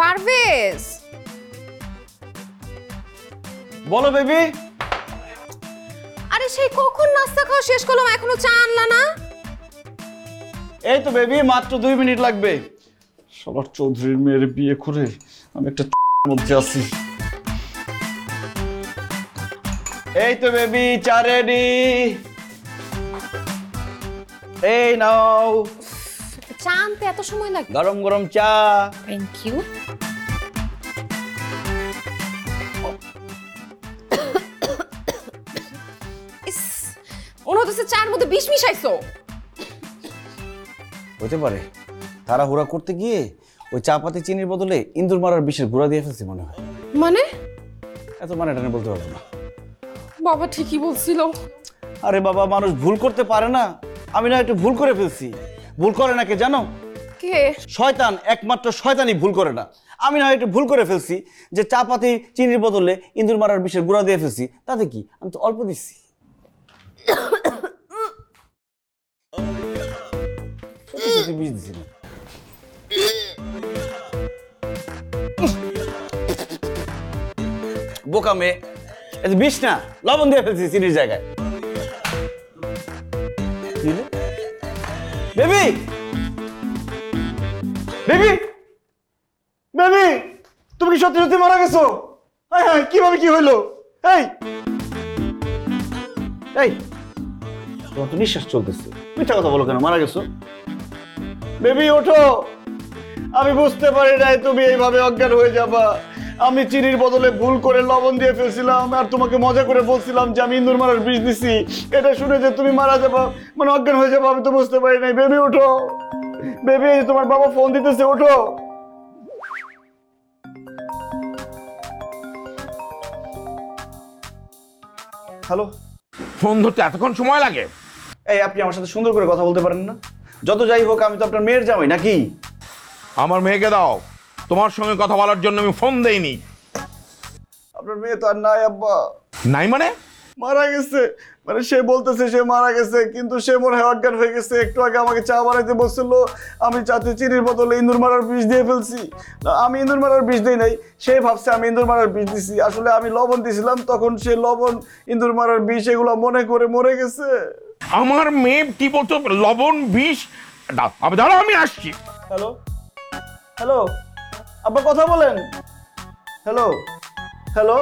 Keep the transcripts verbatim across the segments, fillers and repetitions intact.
পারভেজ, বলো বেবি। আরে সেই কখন নাস্তা খাওয়া শেষ করলাম, এখনো চা আনলা না? এই তো বেবি, মাত্র দুই মিনিট লাগবে। সবার চৌধুরীর মেয়ের বিয়ে করে আমি একটা মধ্যে আছি। এই তো বেবি, চা রেডি। এই নাও। চা আনতে এত সময় লাগে? গরম গরম চা। Thank you. মনে হচ্ছে চার মধ্যে বিষ মিশাইছো। হতে পারে, তাড়াহুড়া করতে গিয়ে ওই চা পাতি চিনির বদলে ইন্দুর মারার বিষের গুঁড়া দিয়ে ফেলছি মনে হয়। মানে? এত মানে টানে বলতে পারবো না। বাবা ঠিকই বলছিল। আরে বাবা, মানুষ ভুল করতে পারে না। আমি না একটু ভুল করে ফেলছি। ভুল করে না কে জানো? কে? শয়তান, একমাত্র শয়তানই ভুল করে না। আমি না একটু ভুল করে ফেলছি যে চা পাতি চিনির বদলে ইন্দুর মারার বিষের গুঁড়া দিয়ে ফেলছি। তাতে কি, আমি তো অল্প দিচ্ছি। বিষ দিছি না। বোকা মেয়ে, এটা বিষ না, লবণ দিয়ে ফেলছি চিনির জায়গায়। বেবি বেবি বেবি, তুমি কি সত্যি সত্যি মারা গেছো? হ্যাঁ হ্যাঁ, কিভাবে কি হইলো? এই এই তোমার তো নিঃশ্বাস চলতেছে, মিথ্যা কথা বলো কেন? মারা গেছো? বেবি ওঠো। আমি বুঝতে পারি নাই তুমি এইভাবে অজ্ঞান হয়ে যাবা। আমি চিনির বদলে ভুল করে লবণ দিয়ে ফেলছিলাম আর তোমাকে মজা করে বলছিলাম যে আমি ইন্দুর মারার বিষ দিছি। এটা শুনে যে তুমি মারা যাবা, মানে অজ্ঞান হয়ে যাবা, আমি তো বুঝতে পারি নাই। বেবি ওঠো। বেবি, তোমার বাবা ফোন দিতেছে, ওঠো। হ্যালো। ফোন ধরতে এতক্ষণ সময় লাগে? এই, আপনি আমার সাথে সুন্দর করে কথা বলতে পারেন না? যত যাই হোক, আমি তো আপনার মেয়ের জামাই নাকি? আমার মেয়েকে দাও, তোমার সঙ্গে কথা বলার জন্য আমি ফোন দেইনি। আপনার মেয়ে তো আর নাই আব্বা। নাই মানে? মারা গেছে। মানে সে বলতেছে সে মারা গেছে, কিন্তু সে মনে হয় অজ্ঞান হয়ে গেছে। একটু আগে আমাকে চা বানাইতে বলছিল, আমি চাতে চিনির বদলে ইন্দুর মারার বিষ দিয়ে ফেলছি। না, আমি ইন্দুর মারার বিষ দিই নাই। সে ভাবছে আমি ইন্দুর মারার বিষ দিছি। আসলে আমি লবণ দিছিলাম, তখন সে লবণ ইন্দুর মারার বিষ এগুলো মনে করে মরে গেছে। আমার মেয়ে কি বলতো? লবণ, বিষ? দাও, আমি দাঁড়াও, আমি আসছি। হ্যালো হ্যালো, আব্বা কথা বলেন। Hello hello.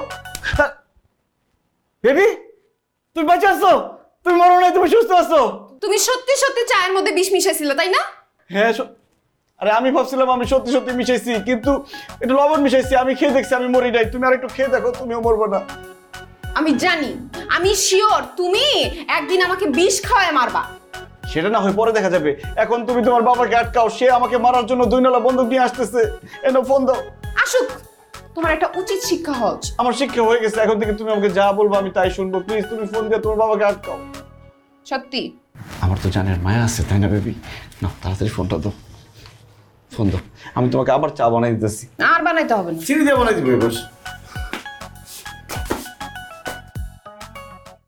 বেবি, তুমি বাঁচে আছো? তুমি মরো নাই, তুমি সুস্থ আছো? তুমি সত্যি সত্যি চায়ের মধ্যে বিষ মিশাইছিলে, তাই না? হ্যাঁ। আরে আমি ভাবছিলাম আমি সত্যি সত্যি মিশাইছি, কিন্তু একটু লবণ মিশাইছি। আমি খেয়ে দেখছি আমি মরি নাই। তুমি আর একটু খেয়ে দেখো, তুমিও মরবো না। আমি জানি, আমি শিওর তুমি একদিন আমাকে বিষ খাওয়ায় মারবা। সেটা না হয় পরে দেখা যাবে। এখন তুমি তোমার বাবাকে আটকাও, সে আমাকে মারার জন্য দুই নালা বন্দুক নিয়ে আসতেছে। এনো ফোন দাও। আসুক, তোমার একটা উচিত শিক্ষা হজ। আমার শিক্ষা হয়ে গেছে, এখন থেকে তুমি আমাকে যা বলবো আমি তাই শুনবো। প্লিজ তুমি ফোন দিয়ে তোমার বাবাকে আটকাও। সত্যি? আমার তো জানের মায়া আছে, তাই না বেবি? না, তাড়াতাড়ি ফোনটা দাও। ফোন দাও, আমি তোমাকে আবার চা বানাই দিতেছি। আর বানাইতে হবে না। চিনি দিয়ে বানাই দিবো। বস।